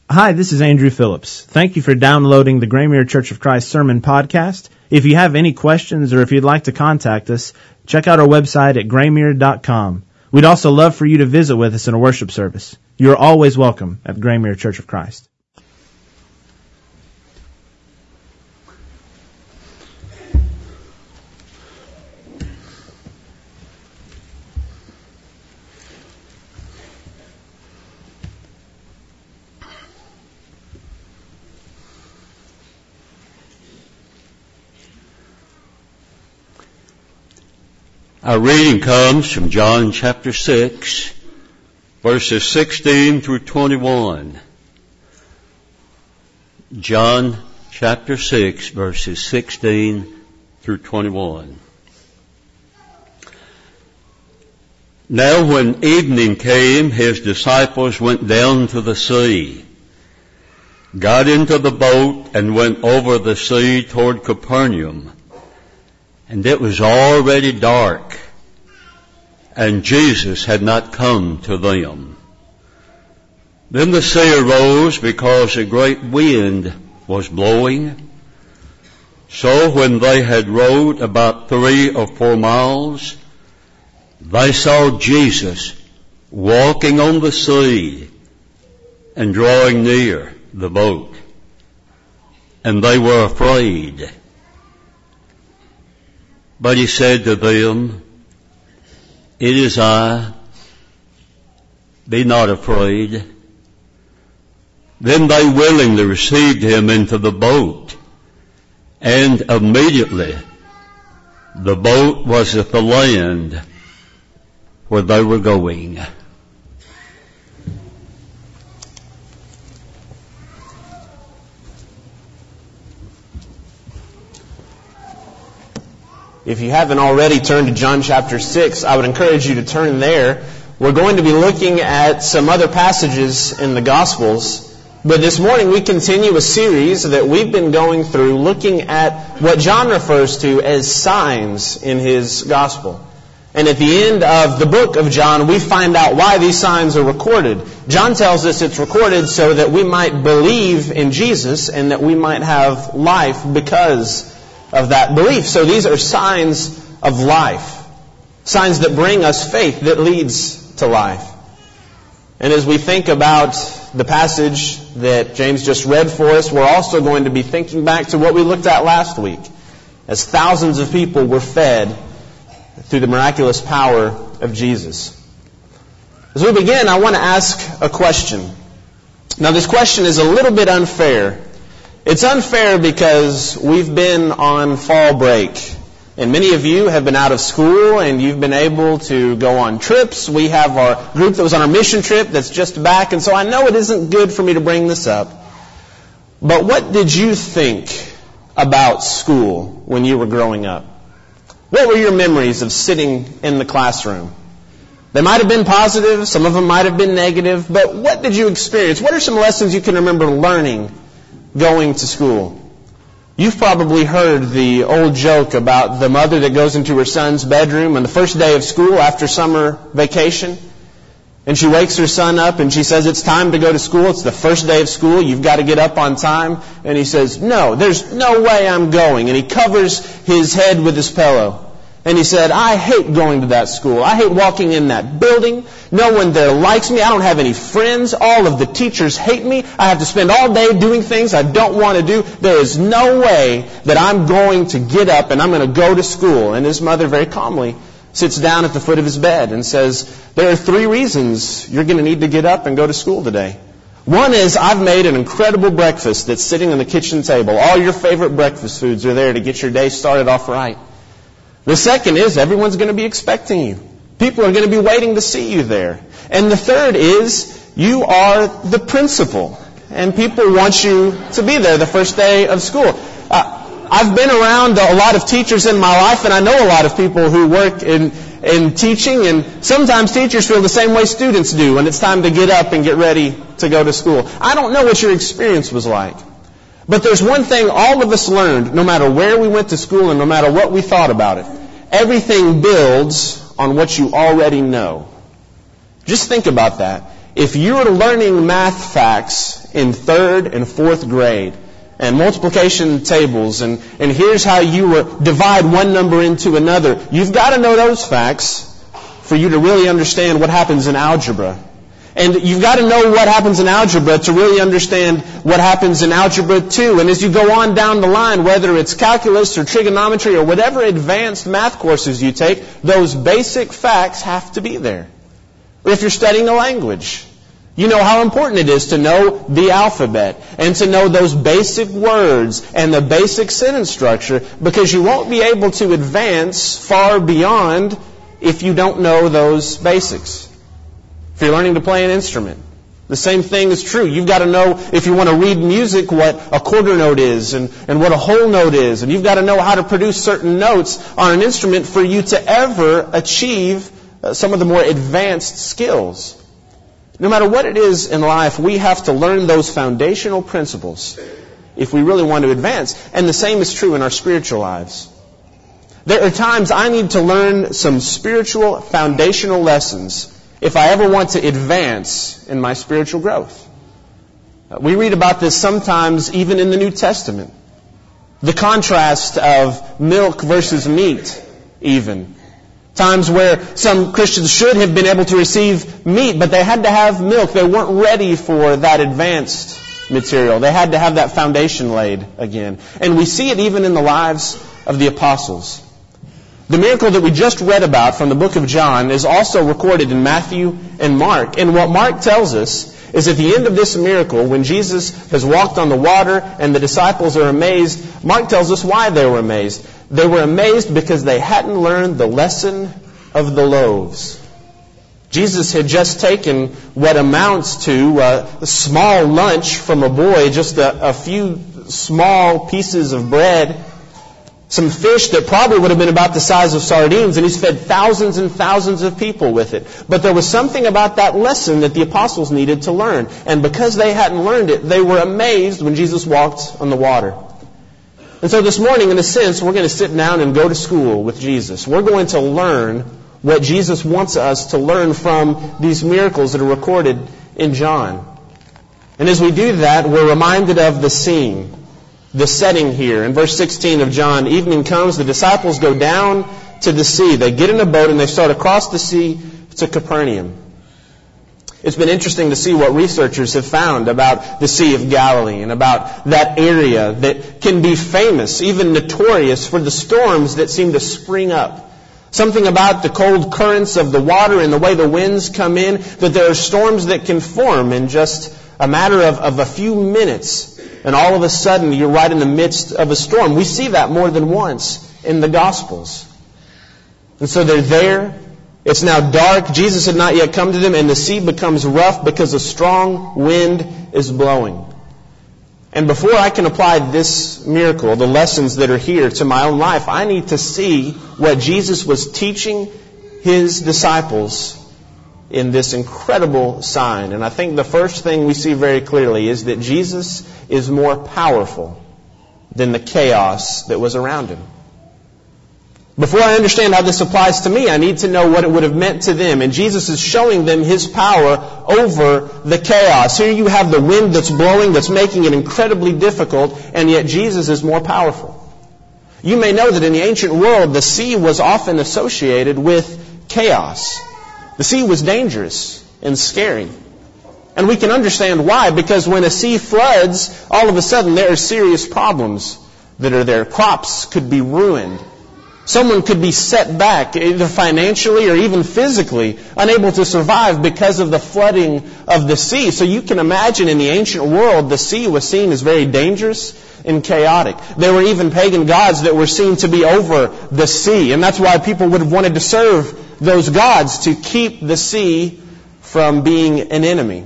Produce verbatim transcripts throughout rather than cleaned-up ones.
Hi, this is Andrew Phillips. Thank you for downloading the Graymere Church of Christ Sermon Podcast. If you have any questions or if you'd like to contact us, check out our website at graymere dot com. We'd also love for you to visit with us in a worship service. You are always welcome at Graymere Church of Christ. Our reading comes from John chapter six, verses sixteen through twenty-one. John chapter six, verses sixteen through twenty-one. Now when evening came, his disciples went down to the sea, got into the boat, and went over the sea toward Capernaum. And it was already dark, and Jesus had not come to them. Then the sea arose because a great wind was blowing. So when they had rowed about three or four miles, they saw Jesus walking on the sea and drawing near the boat. And they were afraid. But he said to them, "It is I, be not afraid." Then they willingly received him into the boat, and immediately the boat was at the land where they were going. If you haven't already turned to John chapter six, I would encourage you to turn there. We're going to be looking at some other passages in the Gospels, but this morning we continue a series that we've been going through looking at what John refers to as signs in his Gospel. And at the end of the book of John, we find out why these signs are recorded. John tells us it's recorded so that we might believe in Jesus and that we might have life because of that belief. So these are signs of life. Signs that bring us faith that leads to life. And as we think about the passage that James just read for us, we're also going to be thinking back to what we looked at last week, as thousands of people were fed through the miraculous power of Jesus. As we begin, I want to ask a question. Now, this question is a little bit unfair. It's unfair because we've been on fall break, and many of you have been out of school and you've been able to go on trips. We have our group that was on our mission trip that's just back, and so I know it isn't good for me to bring this up. But what did you think about school when you were growing up? What were your memories of sitting in the classroom? They might have been positive, some of them might have been negative, but what did you experience? What are some lessons you can remember learning going to school? You've probably heard the old joke about the mother that goes into her son's bedroom on the first day of school after summer vacation. And she wakes her son up and she says, "It's time to go to school. It's the first day of school. You've got to get up on time." And he says, "No, there's no way I'm going." And he covers his head with his pillow. And he said, "I hate going to that school. I hate walking in that building. No one there likes me. I don't have any friends. All of the teachers hate me. I have to spend all day doing things I don't want to do. There is no way that I'm going to get up and I'm going to go to school." And his mother very calmly sits down at the foot of his bed and says, "There are three reasons you're going to need to get up and go to school today. One is I've made an incredible breakfast that's sitting on the kitchen table. All your favorite breakfast foods are there to get your day started off right. The second is everyone's going to be expecting you. People are going to be waiting to see you there. And the third is you are the principal, and people want you to be there the first day of school." Uh, I've been around a lot of teachers in my life, and I know a lot of people who work in, in teaching, and sometimes teachers feel the same way students do when it's time to get up and get ready to go to school. I don't know what your experience was like. But there's one thing all of us learned, no matter where we went to school and no matter what we thought about it. Everything builds on what you already know. Just think about that. If you're learning math facts in third and fourth grade, and multiplication tables, and, and here's how you were, divide one number into another. You've got to know those facts for you to really understand what happens in algebra. And you've got to know what happens in algebra to really understand what happens in algebra two. And as you go on down the line, whether it's calculus or trigonometry or whatever advanced math courses you take, those basic facts have to be there. Or if you're studying a language, you know how important it is to know the alphabet and to know those basic words and the basic sentence structure, because you won't be able to advance far beyond if you don't know those basics. If you're learning to play an instrument, the same thing is true. You've got to know, if you want to read music, what a quarter note is and, and what a whole note is. And you've got to know how to produce certain notes on an instrument for you to ever achieve uh, some of the more advanced skills. No matter what it is in life, we have to learn those foundational principles if we really want to advance. And the same is true in our spiritual lives. There are times I need to learn some spiritual foundational lessons if I ever want to advance in my spiritual growth. We read about this sometimes even in the New Testament. The contrast of milk versus meat, even. Times where some Christians should have been able to receive meat, but they had to have milk. They weren't ready for that advanced material. They had to have that foundation laid again. And we see it even in the lives of the apostles. The miracle that we just read about from the book of John is also recorded in Matthew and Mark. And what Mark tells us is at the end of this miracle, when Jesus has walked on the water and the disciples are amazed, Mark tells us why they were amazed. They were amazed because they hadn't learned the lesson of the loaves. Jesus had just taken what amounts to a small lunch from a boy, just a, a few small pieces of bread, some fish that probably would have been about the size of sardines, and he's fed thousands and thousands of people with it. But there was something about that lesson that the apostles needed to learn. And because they hadn't learned it, they were amazed when Jesus walked on the water. And so this morning, in a sense, we're going to sit down and go to school with Jesus. We're going to learn what Jesus wants us to learn from these miracles that are recorded in John. And as we do that, we're reminded of the scene. The setting here. In verse sixteen of John, evening comes, the disciples go down to the sea. They get in a boat and they start across the sea to Capernaum. It's been interesting to see what researchers have found about the Sea of Galilee and about that area that can be famous, even notorious, for the storms that seem to spring up. Something about the cold currents of the water and the way the winds come in, that there are storms that can form in just a matter of, of a few minutes. And all of a sudden, you're right in the midst of a storm. We see that more than once in the Gospels. And so they're there. It's now dark. Jesus had not yet come to them, and the sea becomes rough because a strong wind is blowing. And before I can apply this miracle, the lessons that are here to my own life, I need to see what Jesus was teaching His disciples in this incredible sign. And I think the first thing we see very clearly is that Jesus is more powerful than the chaos that was around Him. Before I understand how this applies to me, I need to know what it would have meant to them. And Jesus is showing them His power over the chaos. Here you have the wind that's blowing, that's making it incredibly difficult, and yet Jesus is more powerful. You may know that in the ancient world, the sea was often associated with chaos. The sea was dangerous and scary. And we can understand why, because when a sea floods, all of a sudden there are serious problems that are there. Crops could be ruined. Someone could be set back, either financially or even physically, unable to survive because of the flooding of the sea. So you can imagine in the ancient world, the sea was seen as very dangerous and chaotic. There were even pagan gods that were seen to be over the sea. And that's why people would have wanted to serve those gods, to keep the sea from being an enemy.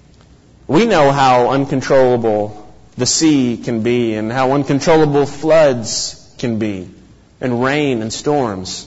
We know how uncontrollable the sea can be and how uncontrollable floods can be, and rain and storms.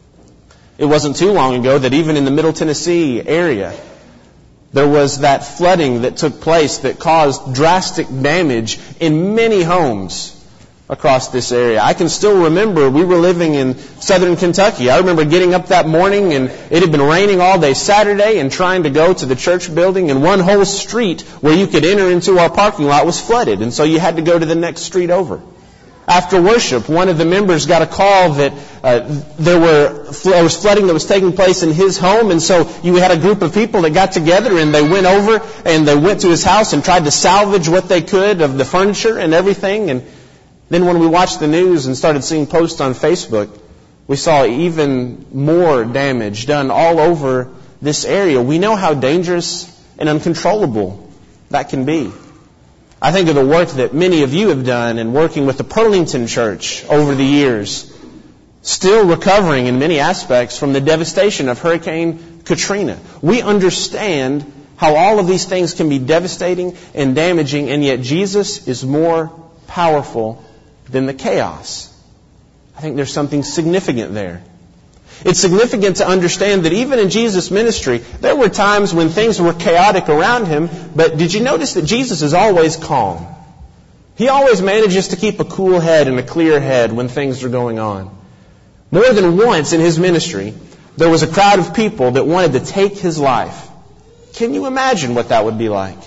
It wasn't too long ago that even in the Middle Tennessee area, there was that flooding that took place that caused drastic damage in many homes. across this area. I can still remember we were living in southern Kentucky. I remember getting up that morning and it had been raining all day Saturday and trying to go to the church building, and one whole street where you could enter into our parking lot was flooded, and so you had to go to the next street over. After worship, one of the members got a call that uh, there were there was flooding that was taking place in his home, and so you had a group of people that got together and they went over and they went to his house and tried to salvage what they could of the furniture and everything. And then when we watched the news and started seeing posts on Facebook, we saw even more damage done all over this area. We know how dangerous and uncontrollable that can be. I think of the work that many of you have done in working with the Pearlington Church over the years, still recovering in many aspects from the devastation of Hurricane Katrina. We understand how all of these things can be devastating and damaging, and yet Jesus is more powerful than the chaos. I think there's something significant there. It's significant to understand that even in Jesus' ministry, there were times when things were chaotic around him, but did you notice that Jesus is always calm? He always manages to keep a cool head and a clear head when things are going on. More than once in his ministry, there was a crowd of people that wanted to take his life. Can you imagine what that would be like?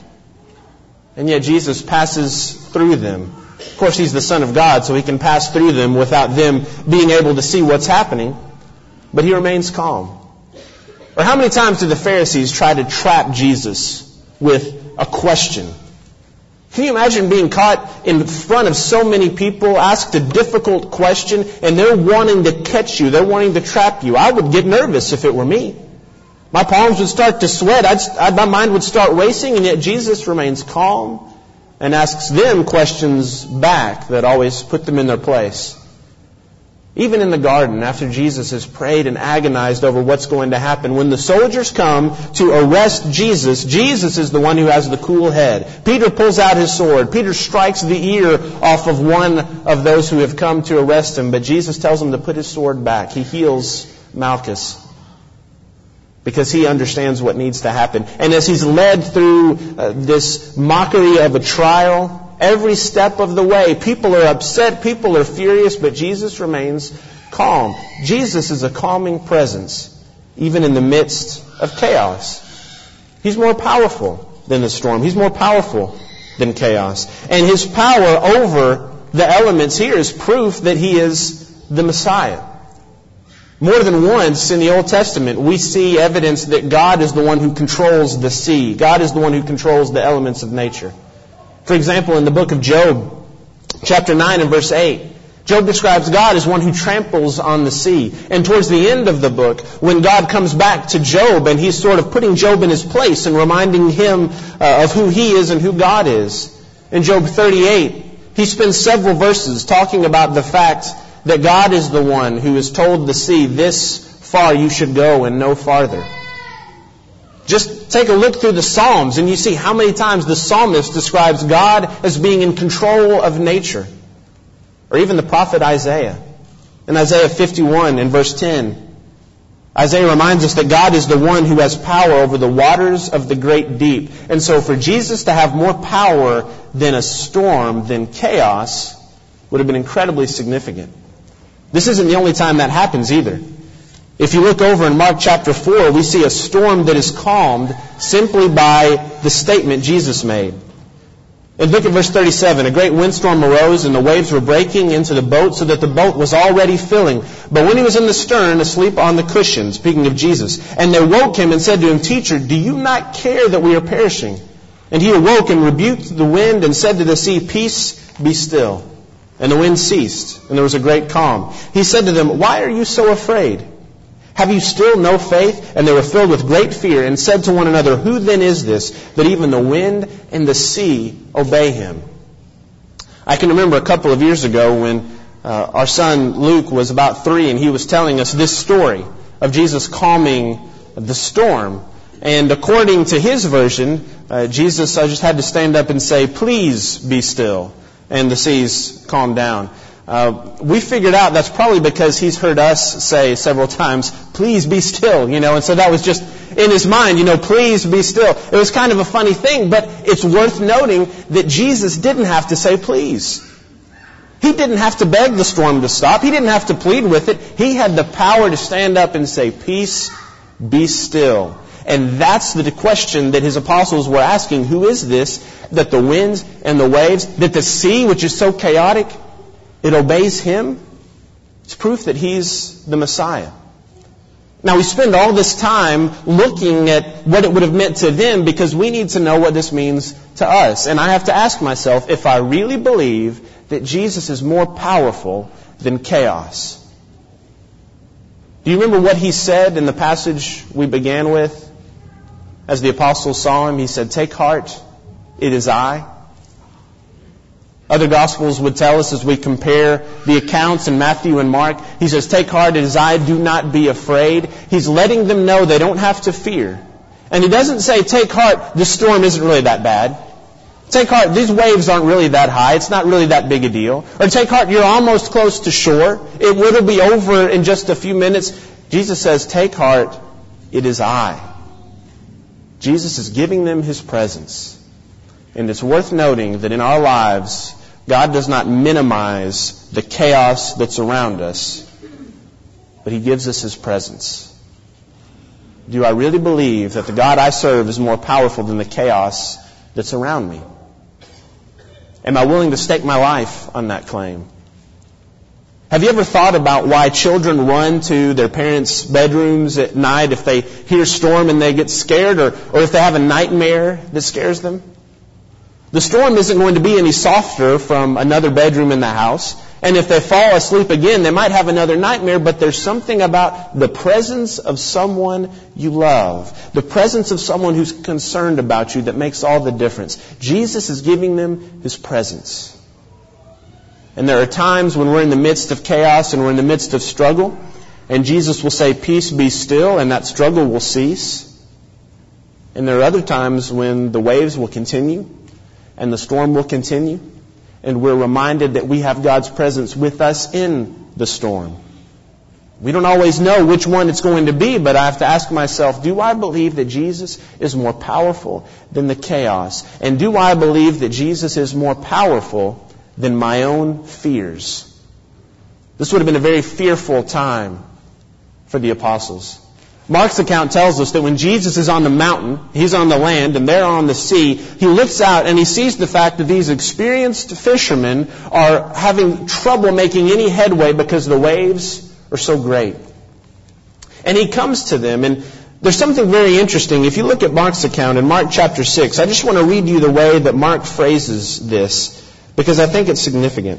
And yet Jesus passes through them. Of course, he's the Son of God, so he can pass through them without them being able to see what's happening. But he remains calm. Or how many times did the Pharisees try to trap Jesus with a question? Can you imagine being caught in front of so many people, asked a difficult question, and they're wanting to catch you, they're wanting to trap you? I would get nervous if it were me. My palms would start to sweat, I'd, I'd, my mind would start racing, and yet Jesus remains calm and asks them questions back that always put them in their place. Even in the garden, after Jesus has prayed and agonized over what's going to happen, when the soldiers come to arrest Jesus, Jesus is the one who has the cool head. Peter pulls out his sword. Peter strikes the ear off of one of those who have come to arrest him, but Jesus tells him to put his sword back. He heals Malchus because he understands what needs to happen. And as he's led through uh, this mockery of a trial, every step of the way, people are upset, people are furious, but Jesus remains calm. Jesus is a calming presence, even in the midst of chaos. He's more powerful than the storm. He's more powerful than chaos. And his power over the elements here is proof that he is the Messiah. More than once in the Old Testament, we see evidence that God is the one who controls the sea. God is the one who controls the elements of nature. For example, in the book of Job, chapter nine and verse eight, Job describes God as one who tramples on the sea. And towards the end of the book, when God comes back to Job and he's sort of putting Job in his place and reminding him uh, of who he is and who God is, in Job thirty-eight, he spends several verses talking about the fact that God is the one who has told the sea, this far you should go and no farther. Just take a look through the Psalms and you see how many times the psalmist describes God as being in control of nature. Or even the prophet Isaiah. In Isaiah fifty-one and verse ten, Isaiah reminds us that God is the one who has power over the waters of the great deep. And so for Jesus to have more power than a storm, than chaos, would have been incredibly significant. This isn't the only time that happens either. If you look over in Mark chapter four, we see a storm that is calmed simply by the statement Jesus made. And look at verse thirty-seven. A great windstorm arose and the waves were breaking into the boat so that the boat was already filling. But when he was in the stern, asleep on the cushion, speaking of Jesus, and they woke him and said to him, Teacher, do you not care that we are perishing? And he awoke and rebuked the wind and said to the sea, Peace, be still. And the wind ceased, and there was a great calm. He said to them, Why are you so afraid? Have you still no faith? And they were filled with great fear and said to one another, Who then is this, that even the wind and the sea obey him? I can remember a couple of years ago when uh, our son Luke was about three, and he was telling us this story of Jesus calming the storm. And according to his version, uh, Jesus uh, just had to stand up and say, Please be still. And the seas calmed down. Uh, we figured out that's probably because he's heard us say several times, please be still, you know, and so that was just in his mind, you know, please be still. It was kind of a funny thing, but it's worth noting that Jesus didn't have to say please. He didn't have to beg the storm to stop. He didn't have to plead with it. He had the power to stand up and say, "Peace, be still." And that's the question that his apostles were asking. Who is this that the winds and the waves, that the sea, which is so chaotic, it obeys him? It's proof that he's the Messiah. Now, we spend all this time looking at what it would have meant to them because we need to know what this means to us. And I have to ask myself if I really believe that Jesus is more powerful than chaos. Do you remember what he said in the passage we began with? As the apostles saw him, he said, "Take heart, it is I." Other Gospels would tell us as we compare the accounts in Matthew and Mark, he says, "Take heart, it is I, do not be afraid." He's letting them know they don't have to fear. And he doesn't say, "Take heart, the storm isn't really that bad." "Take heart, these waves aren't really that high. It's not really that big a deal." Or, "Take heart, you're almost close to shore. It will be over in just a few minutes." Jesus says, "Take heart, it is I." Jesus is giving them his presence. And it's worth noting that in our lives, God does not minimize the chaos that's around us, but he gives us his presence. Do I really believe that the God I serve is more powerful than the chaos that's around me? Am I willing to stake my life on that claim? Have you ever thought about why children run to their parents' bedrooms at night if they hear a storm and they get scared, or, or if they have a nightmare that scares them? The storm isn't going to be any softer from another bedroom in the house. And if they fall asleep again, they might have another nightmare, but there's something about the presence of someone you love, the presence of someone who's concerned about you that makes all the difference. Jesus is giving them his presence. And there are times when we're in the midst of chaos and we're in the midst of struggle, and Jesus will say, "Peace, be still," and that struggle will cease. And there are other times when the waves will continue and the storm will continue, and we're reminded that we have God's presence with us in the storm. We don't always know which one it's going to be, but I have to ask myself, do I believe that Jesus is more powerful than the chaos? And do I believe that Jesus is more powerful than my own fears? This would have been a very fearful time for the apostles. Mark's account tells us that when Jesus is on the mountain, he's on the land, and they're on the sea, he looks out and he sees the fact that these experienced fishermen are having trouble making any headway because the waves are so great. And he comes to them, and there's something very interesting. If you look at Mark's account in Mark chapter six, I just want to read you the way that Mark phrases this, because I think it's significant.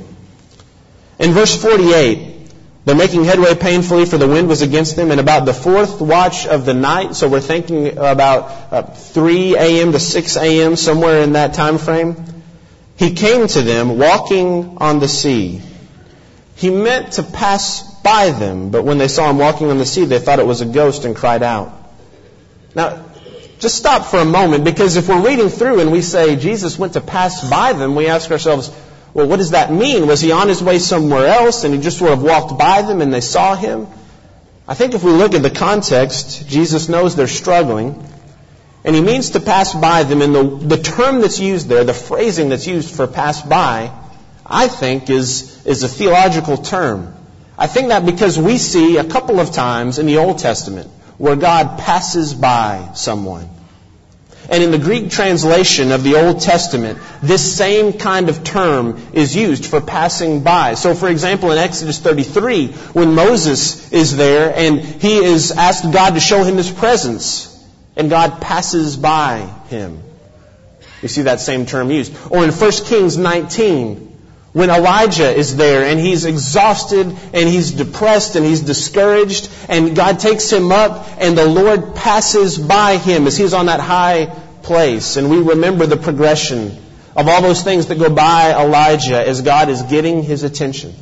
In verse forty-eight, they're making headway painfully, for the wind was against them. And about the fourth watch of the night, so we're thinking about uh, three a.m. to six a.m., somewhere in that time frame, he came to them walking on the sea. He meant to pass by them, but when they saw him walking on the sea, they thought it was a ghost and cried out. Now, just stop for a moment, because if we're reading through and we say Jesus went to pass by them, we ask ourselves, well, what does that mean? Was he on his way somewhere else and he just sort of walked by them and they saw him? I think if we look at the context, Jesus knows they're struggling, and he means to pass by them. And the, the term that's used there, the phrasing that's used for pass by, I think is, is a theological term. I think that because we see a couple of times in the Old Testament where God passes by someone. And in the Greek translation of the Old Testament, this same kind of term is used for passing by. So, for example, in Exodus thirty-three, when Moses is there and he is asked God to show him his presence, and God passes by him, we see that same term used. Or in First Kings nineteen, when Elijah is there and he's exhausted and he's depressed and he's discouraged, and God takes him up and the Lord passes by him as he's on that high place. And we remember the progression of all those things that go by Elijah as God is getting his attention.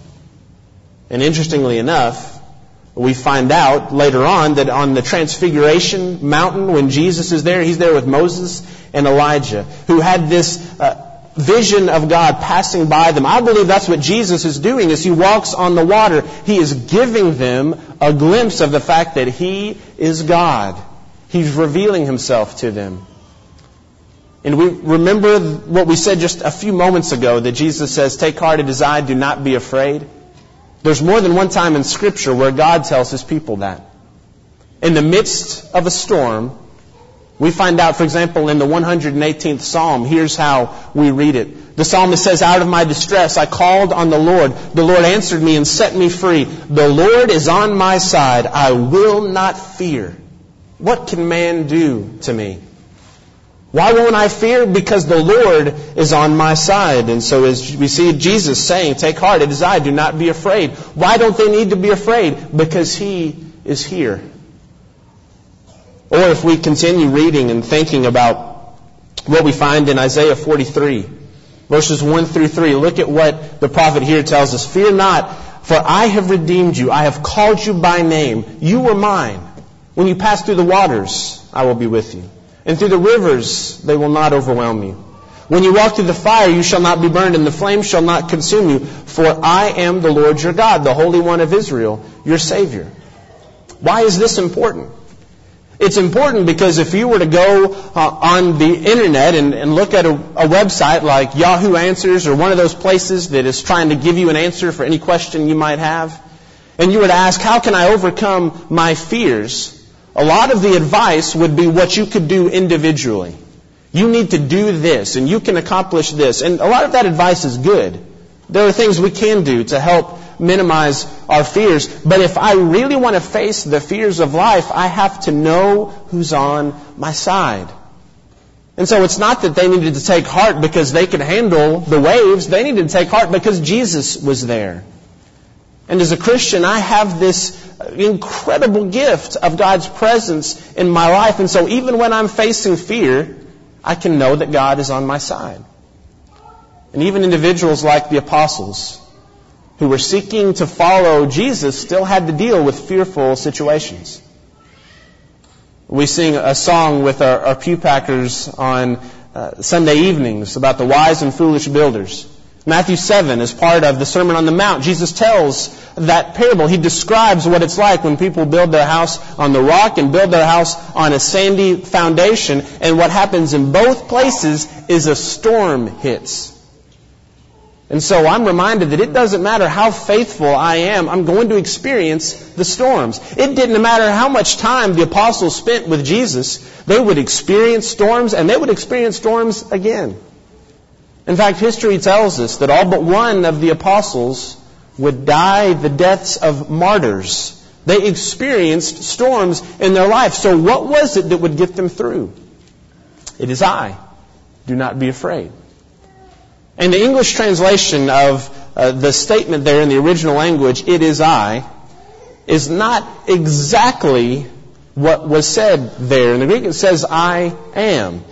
And interestingly enough, we find out later on that on the Transfiguration mountain, when Jesus is there, he's there with Moses and Elijah, who had this uh, vision of God passing by them. I believe that's what Jesus is doing as he walks on the water. He is giving them a glimpse of the fact that he is God. He's revealing himself to them. And we remember what we said just a few moments ago, that Jesus says, take heart, it is I, do not be afraid. There's more than one time in Scripture where God tells His people that. In the midst of a storm, we find out, for example, in the one hundred eighteenth Psalm, here's how we read it. The psalmist says, out of my distress I called on the Lord. The Lord answered me and set me free. The Lord is on my side. I will not fear. What can man do to me? Why won't I fear? Because the Lord is on my side. And so as we see Jesus saying, take heart, it is I, do not be afraid. Why don't they need to be afraid? Because He is here. Or if we continue reading and thinking about what we find in Isaiah forty-three, verses one through three, look at what the prophet here tells us. Fear not, for I have redeemed you. I have called you by name. You were mine. When you pass through the waters, I will be with you. And through the rivers, they will not overwhelm you. When you walk through the fire, you shall not be burned, and the flame shall not consume you. For I am the Lord your God, the Holy One of Israel, your Savior. Why is this important? It's important because if you were to go uh, on the internet and, and look at a, a website like Yahoo Answers or one of those places that is trying to give you an answer for any question you might have, and you were to ask, how can I overcome my fears? A lot of the advice would be what you could do individually. You need to do this, and you can accomplish this. And a lot of that advice is good. There are things we can do to help minimize our fears. But if I really want to face the fears of life, I have to know who's on my side. And so it's not that they needed to take heart because they could handle the waves. They needed to take heart because Jesus was there. And as a Christian, I have this incredible gift of God's presence in my life. And so even when I'm facing fear, I can know that God is on my side. And even individuals like the apostles who were seeking to follow Jesus still had to deal with fearful situations. We sing a song with our, our pew packers on uh, Sunday evenings about the wise and foolish builders. Matthew seven is part of the Sermon on the Mount. Jesus tells that parable. He describes what it's like when people build their house on the rock and build their house on a sandy foundation. And what happens in both places is a storm hits. And so I'm reminded that it doesn't matter how faithful I am, I'm going to experience the storms. It didn't matter how much time the apostles spent with Jesus, they would experience storms, and they would experience storms again. In fact, history tells us that all but one of the apostles would die the deaths of martyrs. They experienced storms in their life. So what was it that would get them through? It is I. Do not be afraid. And the English translation of uh, the statement there in the original language, it is I, is not exactly what was said there. In the Greek it says, I am.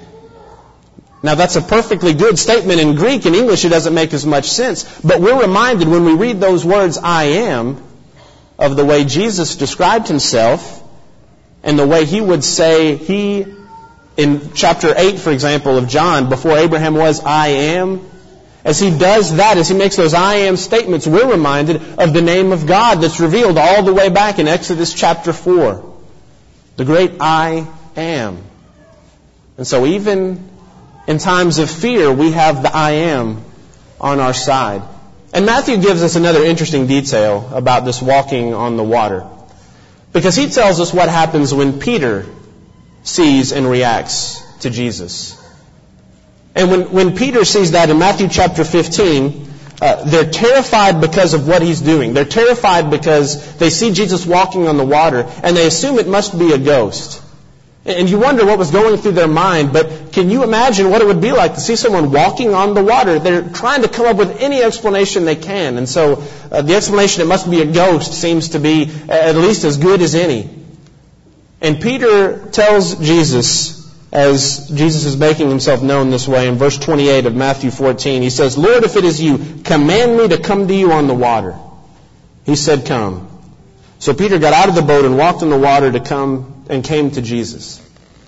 Now that's a perfectly good statement in Greek. In English it doesn't make as much sense. But we're reminded when we read those words, I am, of the way Jesus described Himself and the way He would say He, in chapter eight, for example, of John, before Abraham was, I am. As He does that, as He makes those I am statements, we're reminded of the name of God that's revealed all the way back in Exodus chapter four. The great I am. And so even in times of fear, we have the I am on our side. And Matthew gives us another interesting detail about this walking on the water. Because he tells us what happens when Peter sees and reacts to Jesus. And when, when Peter sees that in Matthew chapter fifteen, uh, they're terrified because of what He's doing. They're terrified because they see Jesus walking on the water, and they assume it must be a ghost. And you wonder what was going through their mind, but can you imagine what it would be like to see someone walking on the water? They're trying to come up with any explanation they can. And so uh, the explanation, it must be a ghost, seems to be at least as good as any. And Peter tells Jesus, as Jesus is making Himself known this way, in verse twenty-eight of Matthew fourteen, he says, Lord, if it is You, command me to come to You on the water. He said, come. So Peter got out of the boat and walked on the water to come and came to Jesus.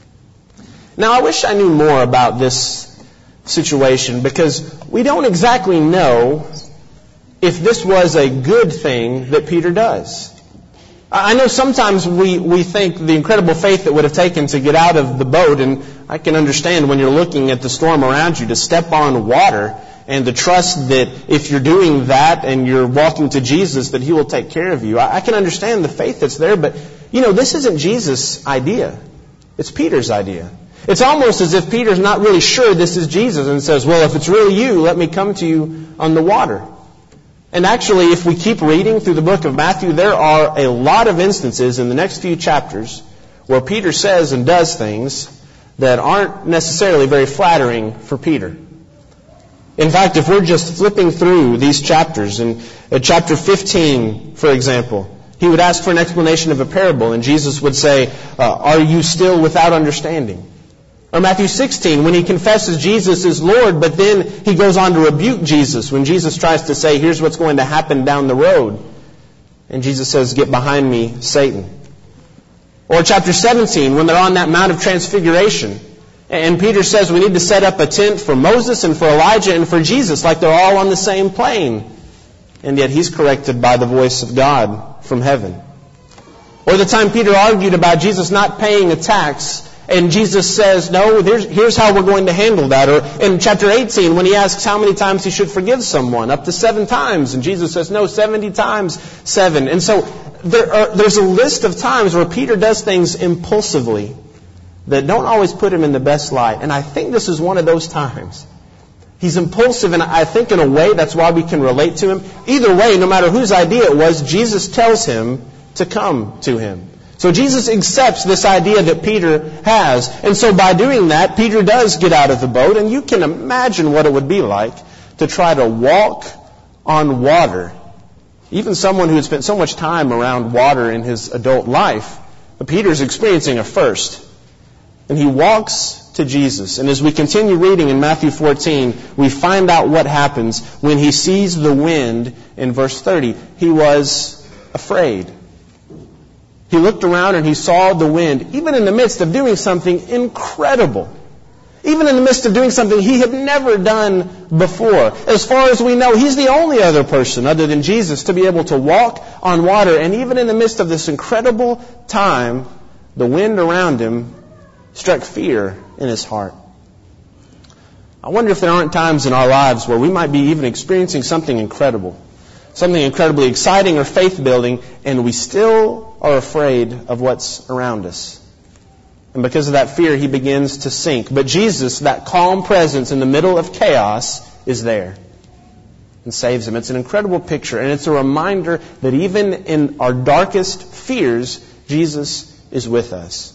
Now, I wish I knew more about this situation because we don't exactly know if this was a good thing that Peter does. I know sometimes we, we think the incredible faith that would have taken to get out of the boat, and I can understand when you're looking at the storm around you to step on water and to trust that if you're doing that and you're walking to Jesus, that He will take care of you. I, I can understand the faith that's there, but, you know, this isn't Jesus' idea. It's Peter's idea. It's almost as if Peter's not really sure this is Jesus and says, well, if it's really you, let me come to you on the water. And actually, if we keep reading through the book of Matthew, there are a lot of instances in the next few chapters where Peter says and does things that aren't necessarily very flattering for Peter. In fact, if we're just flipping through these chapters, in chapter fifteen, for example, he would ask for an explanation of a parable, and Jesus would say, uh, are you still without understanding? Or Matthew sixteen, when he confesses Jesus is Lord, but then he goes on to rebuke Jesus when Jesus tries to say, here's what's going to happen down the road. And Jesus says, get behind me, Satan. Or chapter seventeen, when they're on that Mount of Transfiguration, and Peter says we need to set up a tent for Moses and for Elijah and for Jesus, like they're all on the same plane. And yet he's corrected by the voice of God from heaven. Or the time Peter argued about Jesus not paying a tax, and Jesus says, no, here's, here's how we're going to handle that. Or in chapter eighteen, when he asks how many times he should forgive someone, up to seven times. And Jesus says, no, seventy times seven. And so there are, there's a list of times where Peter does things impulsively that don't always put him in the best light. And I think this is one of those times. He's impulsive, and I think in a way that's why we can relate to him. Either way, no matter whose idea it was, Jesus tells him to come to him. So Jesus accepts this idea that Peter has. And so by doing that, Peter does get out of the boat. And you can imagine what it would be like to try to walk on water. Even someone who had spent so much time around water in his adult life. But Peter's experiencing a first. And he walks to Jesus. And as we continue reading in Matthew fourteen, we find out what happens when he sees the wind in verse thirty. He was afraid. He looked around and he saw the wind, even in the midst of doing something incredible. Even in the midst of doing something he had never done before. As far as we know, he's the only other person other than Jesus to be able to walk on water. And even in the midst of this incredible time, the wind around him struck fear in his heart. I wonder if there aren't times in our lives where we might be even experiencing something incredible. Something incredibly exciting or faith-building, and we still are afraid of what's around us. And because of that fear, he begins to sink. But Jesus, that calm presence in the middle of chaos, is there and saves him. It's an incredible picture, and it's a reminder that even in our darkest fears, Jesus is with us.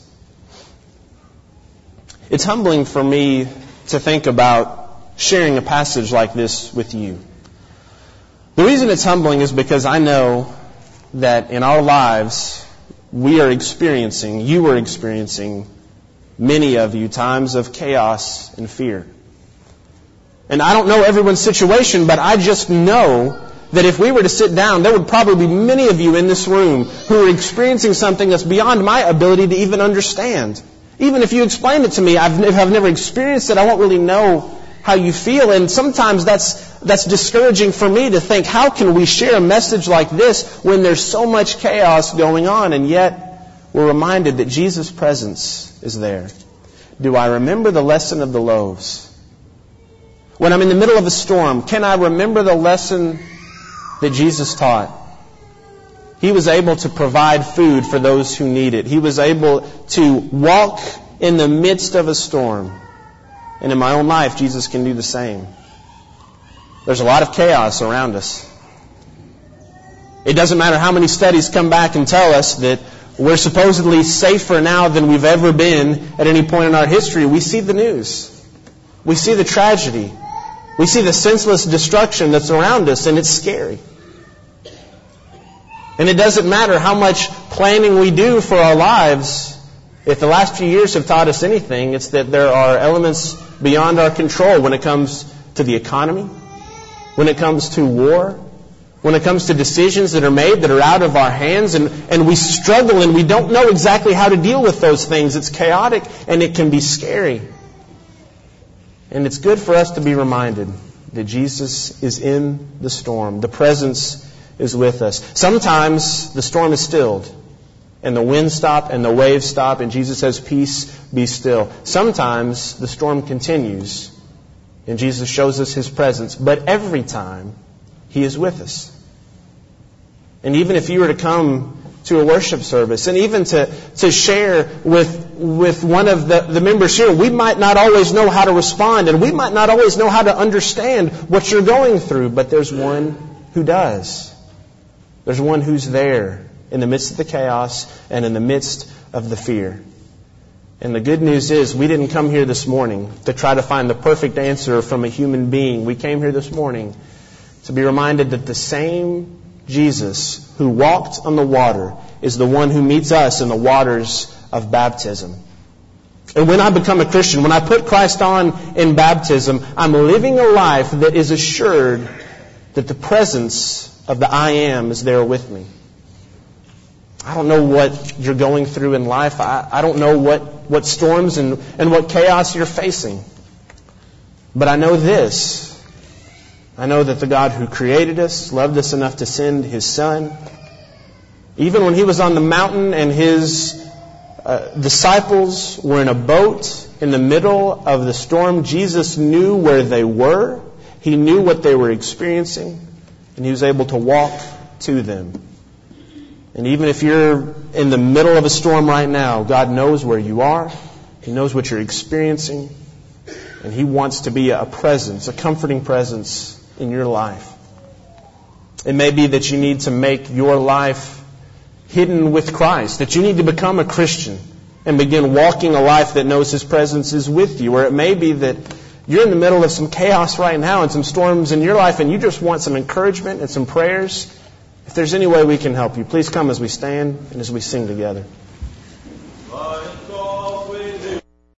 It's humbling for me to think about sharing a passage like this with you. The reason it's humbling is because I know that in our lives, we are experiencing, you are experiencing, many of you, times of chaos and fear. And I don't know everyone's situation, but I just know that if we were to sit down, there would probably be many of you in this room who are experiencing something that's beyond my ability to even understand. Even if you explain it to me, I've, if I've never experienced it, I won't really know how you feel. And sometimes that's that's discouraging for me to think, how can we share a message like this when there's so much chaos going on? And yet, we're reminded that Jesus' presence is there. Do I remember the lesson of the loaves? When I'm in the middle of a storm, can I remember the lesson that Jesus taught? He was able to provide food for those who need it. He was able to walk in the midst of a storm. And in my own life, Jesus can do the same. There's a lot of chaos around us. It doesn't matter how many studies come back and tell us that we're supposedly safer now than we've ever been at any point in our history. We see the news. We see the tragedy. We see the senseless destruction that's around us, and it's scary. And it doesn't matter how much planning we do for our lives. If the last few years have taught us anything, it's that there are elements beyond our control when it comes to the economy, when it comes to war, when it comes to decisions that are made that are out of our hands, and, and we struggle and we don't know exactly how to deal with those things. It's chaotic and it can be scary. And it's good for us to be reminded that Jesus is in the storm. The presence is with us. Sometimes the storm is stilled and the wind stop and the waves stop and Jesus says, peace, be still. Sometimes the storm continues and Jesus shows us His presence, but every time He is with us. And even if you were to come to a worship service and even to, to share with, with one of the, the members here, we might not always know how to respond and we might not always know how to understand what you're going through, but there's one who does. There's one who's there in the midst of the chaos and in the midst of the fear. And the good news is we didn't come here this morning to try to find the perfect answer from a human being. We came here this morning to be reminded that the same Jesus who walked on the water is the one who meets us in the waters of baptism. And when I become a Christian, when I put Christ on in baptism, I'm living a life that is assured that the presence of the I Am is there with me. I don't know what you're going through in life. I, I don't know what, what storms and, and what chaos you're facing. But I know this. I know that the God who created us loved us enough to send His Son. Even when He was on the mountain and His uh, disciples were in a boat in the middle of the storm, Jesus knew where they were. He knew what they were experiencing. And He was able to walk to them. And even if you're in the middle of a storm right now, God knows where you are. He knows what you're experiencing. And He wants to be a presence, a comforting presence in your life. It may be that you need to make your life hidden with Christ, that you need to become a Christian and begin walking a life that knows His presence is with you. Or it may be that you're in the middle of some chaos right now and some storms in your life and you just want some encouragement and some prayers. If there's any way we can help you, please come as we stand and as we sing together.